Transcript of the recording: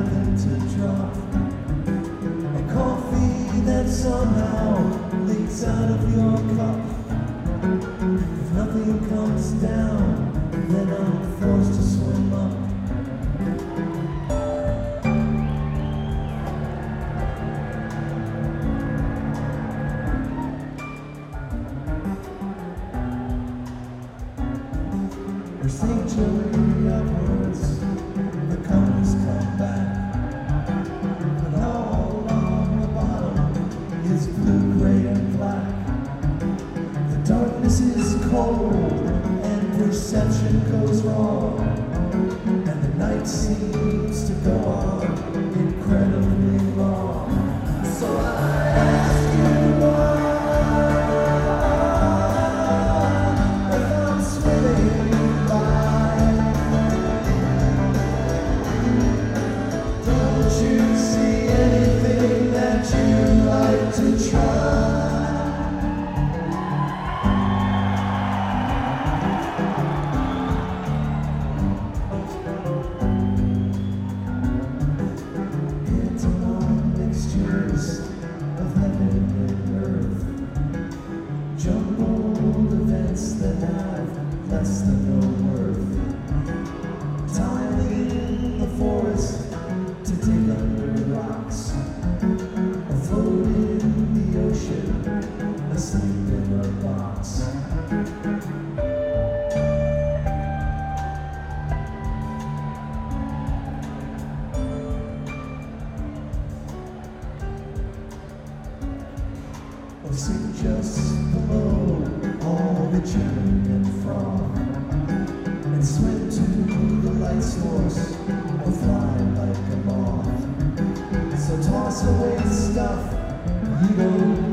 nothing to drop. A coffee that somehow leaks out of your cup. If nothing comes down, then I'm forced to swim up. Or St. Julie upwards, the colors come back. But all on the bottom is blue, gray, and black. The darkness is cold, and perception goes wrong. And the night seems to go on incredibly long. So I ask you why, if I'm swimming by, don't you see anything that you'd like to try? It's all mixtures of heaven and earth, jumbled events that have less than no worth. Tiling in the forest to dig under rocks, afloat in the ocean, asleep in a box. Or sit just below all the churn and froth, and swim to the light source, or fly like a moth. So toss away stuff you don't